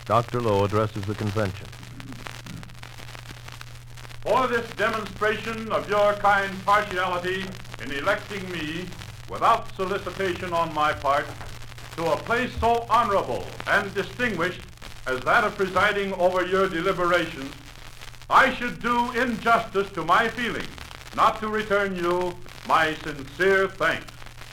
Dr. Lowe addresses the convention. For this demonstration of your kind partiality in electing me without solicitation on my part to a place so honorable and distinguished as that of presiding over your deliberations, I should do injustice to my feelings not to return you my sincere thanks.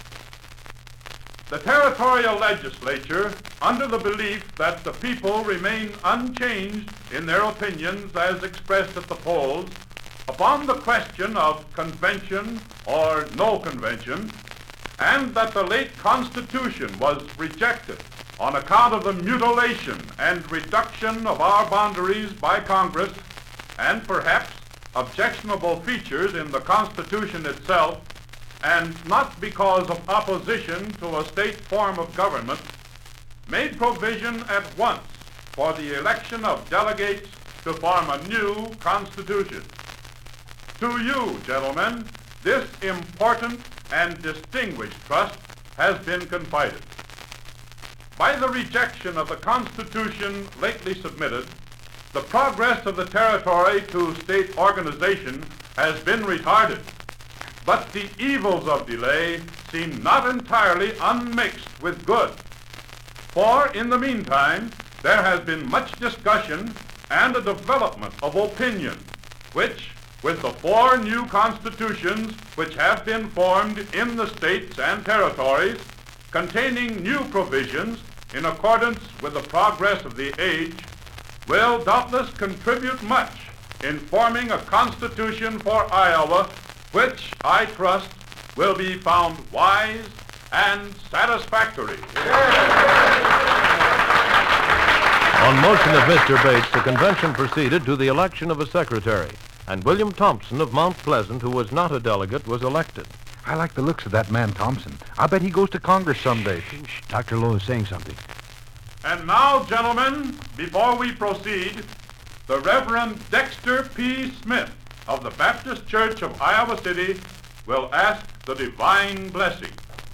The territorial legislature, under the belief that the people remain unchanged in their opinions as expressed at the polls, upon the question of convention or no convention, and that the late Constitution was rejected on account of the mutilation and reduction of our boundaries by Congress, and perhaps objectionable features in the Constitution itself, and not because of opposition to a state form of government, made provision at once for the election of delegates to form a new Constitution. To you, gentlemen, this important and distinguished trust has been confided. By the rejection of the Constitution lately submitted, the progress of the territory to state organization has been retarded, but the evils of delay seem not entirely unmixed with good. For in the meantime, there has been much discussion and a development of opinion, which, with the 4 new constitutions which have been formed in the states and territories, containing new provisions in accordance with the progress of the age, will doubtless contribute much in forming a constitution for Iowa, which, I trust, will be found wise and satisfactory. On motion of Mr. Bates, the convention proceeded to the election of a secretary, and William Thompson of Mount Pleasant, who was not a delegate, was elected. I like the looks of that man, Thompson. I'll bet he goes to Congress someday. Shh. Dr. Lowe is saying something. And now, gentlemen, before we proceed, the Reverend Dexter P. Smith of the Baptist Church of Iowa City will ask the divine blessing.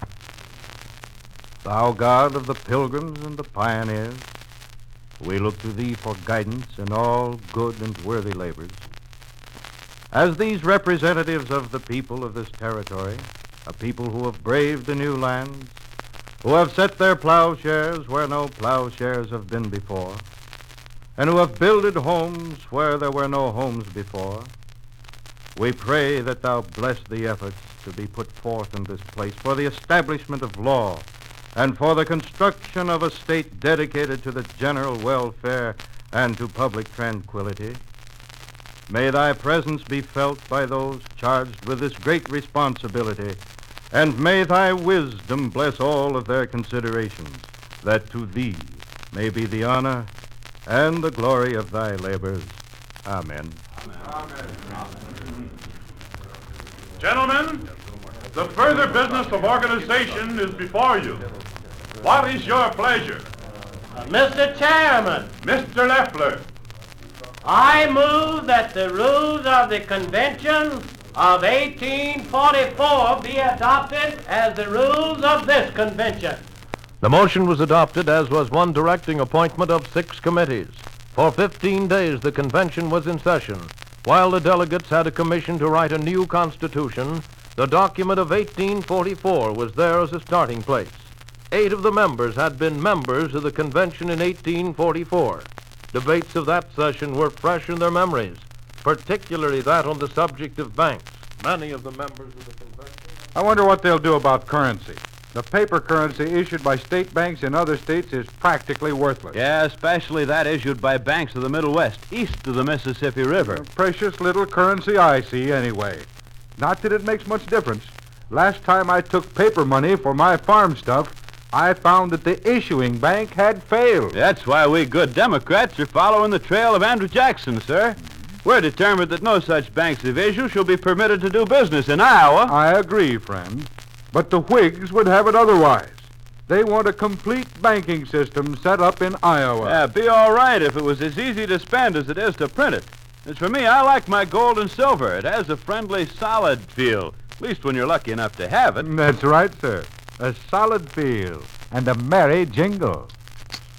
Thou God of the pilgrims and the pioneers, we look to thee for guidance in all good and worthy labors. As these representatives of the people of this territory, a people who have braved the new lands, who have set their plowshares where no plowshares have been before, and who have builded homes where there were no homes before, we pray that thou bless the efforts to be put forth in this place for the establishment of law and for the construction of a state dedicated to the general welfare and to public tranquility. May thy presence be felt by those charged with this great responsibility, and may thy wisdom bless all of their considerations, that to thee may be the honor and the glory of thy labors. Amen. Amen. Gentlemen, the further business of organization is before you. What is your pleasure? Mr. Chairman, Mr. Leffler. I move that the rules of the convention of 1844 be adopted as the rules of this convention. The motion was adopted, as was one directing appointment of 6 committees. For 15 days, the convention was in session. While the delegates had a commission to write a new constitution, the document of 1844 was there as a starting place. 8 of the members had been members of the convention in 1844. Debates of that session were fresh in their memories, particularly that on the subject of banks. Many of the members of the convention... I wonder what they'll do about currency. The paper currency issued by state banks in other states is practically worthless. Yeah, especially that issued by banks of the Middle West, east of the Mississippi River. Precious little currency I see, anyway. Not that it makes much difference. Last time I took paper money for my farm stuff, I found that the issuing bank had failed. That's why we good Democrats are following the trail of Andrew Jackson, sir. We're determined that no such banks of issue shall be permitted to do business in Iowa. I agree, friend. But the Whigs would have it otherwise. They want a complete banking system set up in Iowa. Yeah, be all right if it was as easy to spend as it is to print it. As for me, I like my gold and silver. It has a friendly, solid feel, at least when you're lucky enough to have it. That's right, sir. A solid feel and a merry jingle.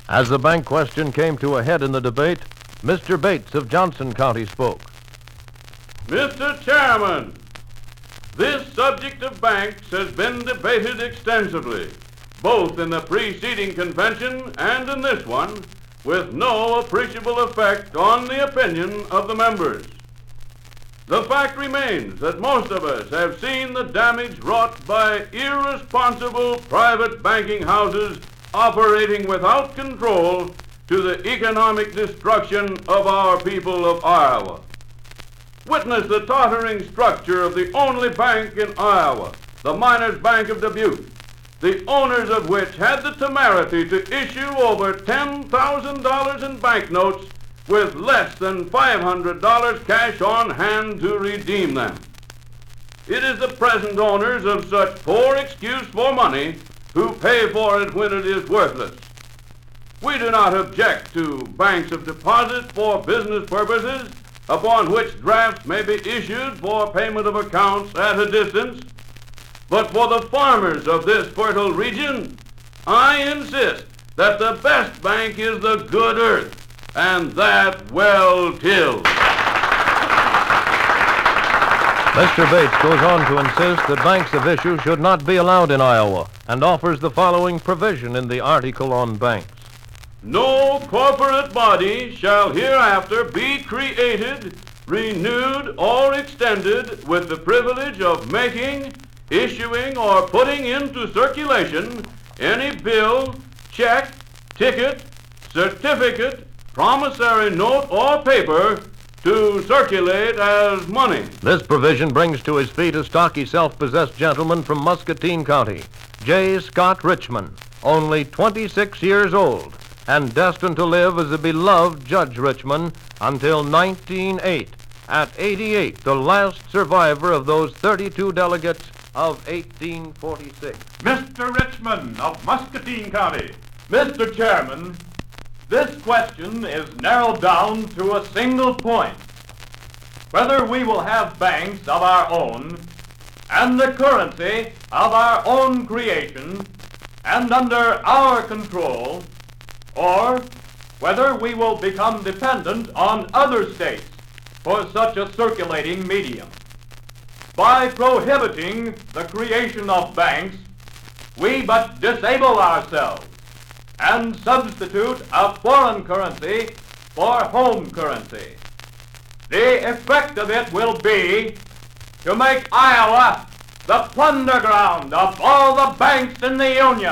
As the bank question came to a head in the debate, Mr. Bates of Johnson County spoke. Mr. Chairman, this subject of banks has been debated extensively, both in the preceding convention and in this one, with no appreciable effect on the opinion of the members. The fact remains that most of us have seen the damage wrought by irresponsible private banking houses operating without control to the economic destruction of our people of Iowa. Witness the tottering structure of the only bank in Iowa, the Miners Bank of Dubuque, the owners of which had the temerity to issue over $10,000 in banknotes with less than $500 cash on hand to redeem them. It is the present owners of such poor excuse for money who pay for it when it is worthless. We do not object to banks of deposit for business purposes upon which drafts may be issued for payment of accounts at a distance. But for the farmers of this fertile region, I insist that the best bank is the good earth, and that well tilled. Mr. Bates goes on to insist that banks of issue should not be allowed in Iowa and offers the following provision in the article on banks. No corporate body shall hereafter be created, renewed, or extended with the privilege of making, issuing, or putting into circulation any bill, check, ticket, certificate, promissory note, or paper to circulate as money. This provision brings to his feet a stocky, self-possessed gentleman from Muscatine County, J. Scott Richmond, only 26 years old, and destined to live as a beloved Judge Richmond until 1908, at 88, the last survivor of those 32 delegates of 1846. Mr. Richmond of Muscatine County. Mr. Chairman, this question is narrowed down to a single point. Whether we will have banks of our own and the currency of our own creation and under our control, or whether we will become dependent on other states for such a circulating medium. By prohibiting the creation of banks, we but disable ourselves and substitute a foreign currency for home currency. The effect of it will be to make Iowa the plunder ground of all the banks in the Union.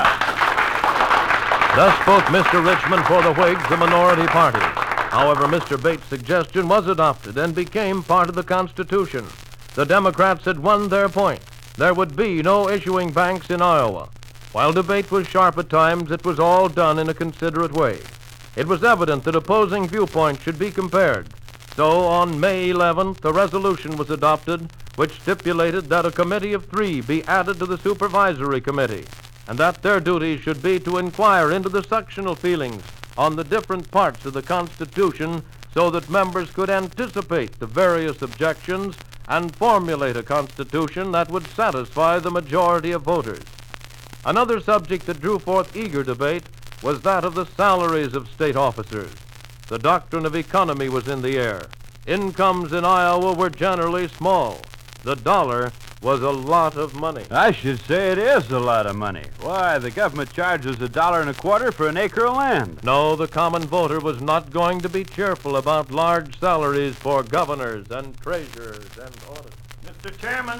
Thus spoke Mr. Richmond for the Whigs, the minority party. However, Mr. Bates' suggestion was adopted and became part of the Constitution. The Democrats had won their point. There would be no issuing banks in Iowa. While debate was sharp at times, it was all done in a considerate way. It was evident that opposing viewpoints should be compared. So, on May 11th, a resolution was adopted which stipulated that a committee of 3 be added to the Supervisory Committee, and that their duties should be to inquire into the sectional feelings on the different parts of the Constitution so that members could anticipate the various objections and formulate a Constitution that would satisfy the majority of voters. Another subject that drew forth eager debate was that of the salaries of state officers. The doctrine of economy was in the air. Incomes in Iowa were generally small. The dollar was a lot of money. I should say it is a lot of money. Why, the government charges $1.25 for an acre of land. No, the common voter was not going to be cheerful about large salaries for governors and treasurers and auditors. Mr. Chairman,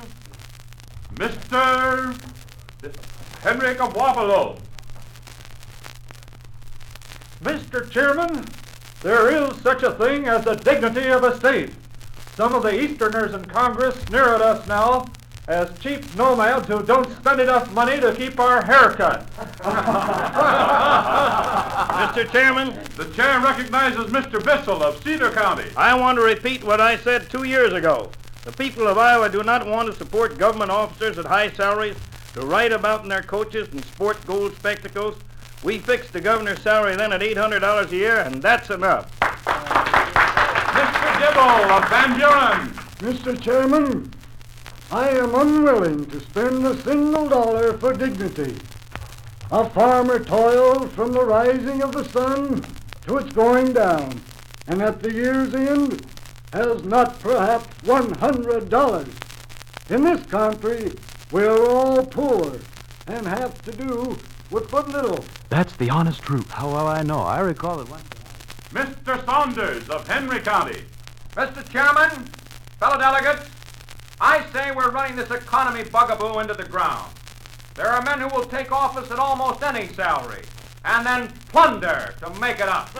Mr. Henrik of Wapello. Mr. Chairman, there is such a thing as the dignity of a state. Some of the Easterners in Congress sneer at us now as cheap nomads who don't spend enough money to keep our hair cut. Mr. Chairman, The chair recognizes Mr. Bissell of Cedar County. I want to repeat what I said 2 years ago. The people of Iowa do not want to support government officers at high salaries to ride about in their coaches and sport gold spectacles. We fixed the governor's salary then at $800 a year, and that's enough. Mr. Dibble of Van Buren. Mr. Chairman, I am unwilling to spend a single dollar for dignity. A farmer toils from the rising of the sun to its going down, and at the year's end has not perhaps $100. In this country, we're all poor and have to do with but little. That's the honest truth. How well I know. I recall it once. Mr. Saunders of Henry County. Mr. Chairman, fellow delegates, I say we're running this economy bugaboo into the ground. There are men who will take office at almost any salary and then plunder to make it up. The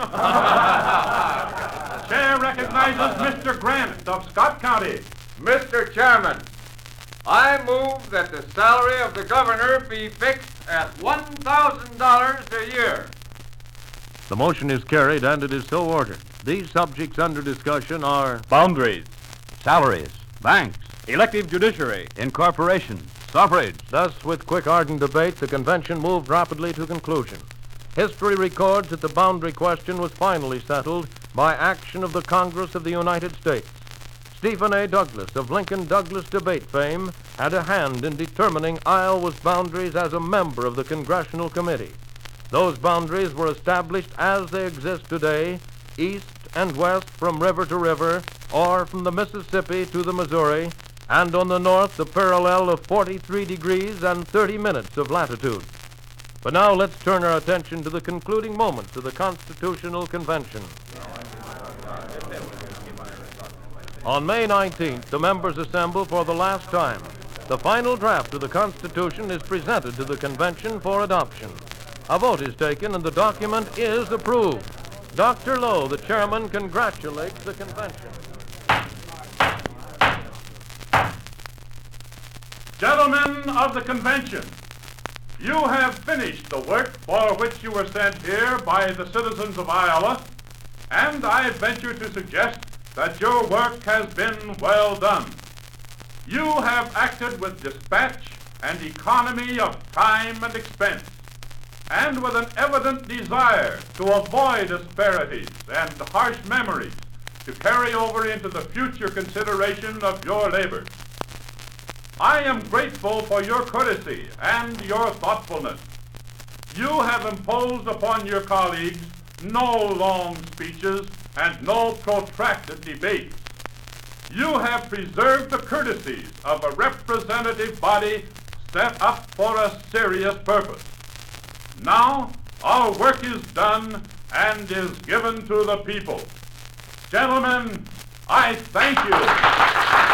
chair recognizes Mr. Grant of Scott County. Mr. Chairman, I move that the salary of the governor be fixed at $1,000 a year. The motion is carried, and it is so ordered. These subjects under discussion are Boundaries, salaries, banks, elective judiciary, incorporations, suffrage. Thus, with quick, ardent debate, the convention moved rapidly to conclusion. History records that the boundary question was finally settled by action of the Congress of the United States. Stephen A. Douglas of Lincoln Douglas debate fame had a hand in determining Iowa's boundaries as a member of the Congressional Committee. Those boundaries were established as they exist today, east and west from river to river, or from the Mississippi to the Missouri, and on the north the parallel of 43 degrees and 30 minutes of latitude. But now let's turn our attention to the concluding moments of the Constitutional Convention. On May 19th, the members assemble for the last time. The final draft of the Constitution is presented to the convention for adoption. A vote is taken and the document is approved. Dr. Lowe, the chairman, congratulates the convention. Gentlemen of the convention, you have finished the work for which you were sent here by the citizens of Iowa, and I venture to suggest that your work has been well done. You have acted with dispatch and economy of time and expense, and with an evident desire to avoid asperities and harsh memories to carry over into the future consideration of your labors. I am grateful for your courtesy and your thoughtfulness. You have imposed upon your colleagues no long speeches and no protracted debates. You have preserved the courtesies of a representative body set up for a serious purpose. Now, our work is done and is given to the people. Gentlemen, I thank you.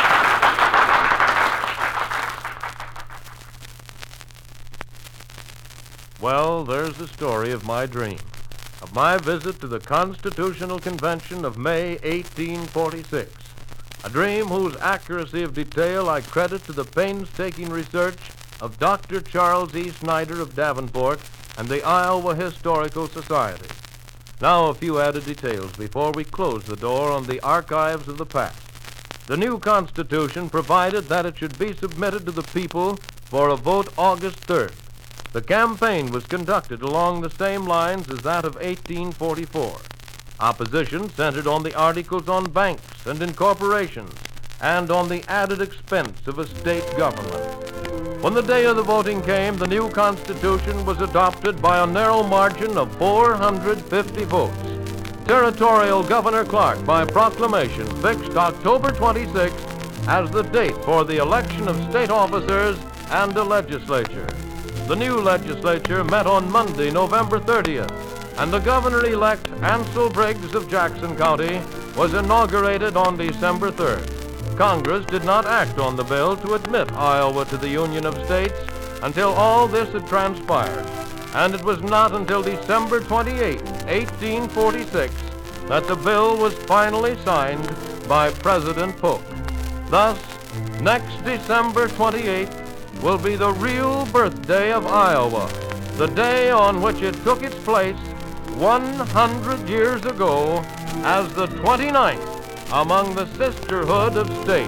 Well, there's the story of my dream, of my visit to the Constitutional Convention of May 1846. A dream whose accuracy of detail I credit to the painstaking research of Dr. Charles E. Snyder of Davenport and the Iowa Historical Society. Now a few added details before we close the door on the archives of the past. The new Constitution provided that it should be submitted to the people for a vote August 3rd. The campaign was conducted along the same lines as that of 1844. Opposition centered on the articles on banks and incorporations and on the added expense of a state government. When the day of the voting came, the new Constitution was adopted by a narrow margin of 450 votes. Territorial Governor Clark, by proclamation, fixed October 26th as the date for the election of state officers and a legislature. The new legislature met on Monday, November 30th, and the governor-elect Ansel Briggs of Jackson County was inaugurated on December 3rd. Congress did not act on the bill to admit Iowa to the Union of States until all this had transpired, and it was not until December 28, 1846, that the bill was finally signed by President Polk. Thus, next December 28th will be the real birthday of Iowa, the day on which it took its place 100 years ago as the 29th among the sisterhood of states.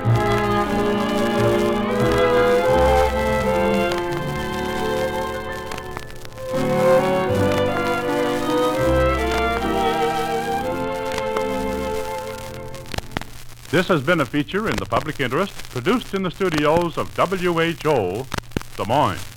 This has been a feature in the public interest produced in the studios of WHO, Des Moines.